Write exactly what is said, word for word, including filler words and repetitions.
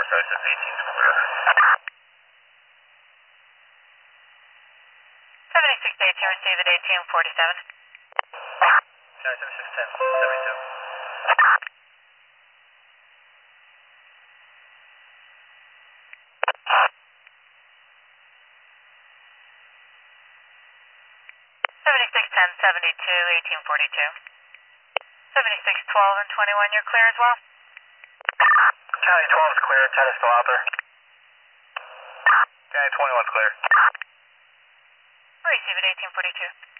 Joseph, eighteen's clear. seventy-six eighteen, receive at eighteen forty-seven. County seventy-six ten, seventy-two. seventy-six ten, seventy-two, eighteen forty-two. seventy-six twelve and twenty-one, you're clear as well? County twelve is clear, ten is still out there. County twenty-one is clear. Receive at eighteen forty-two.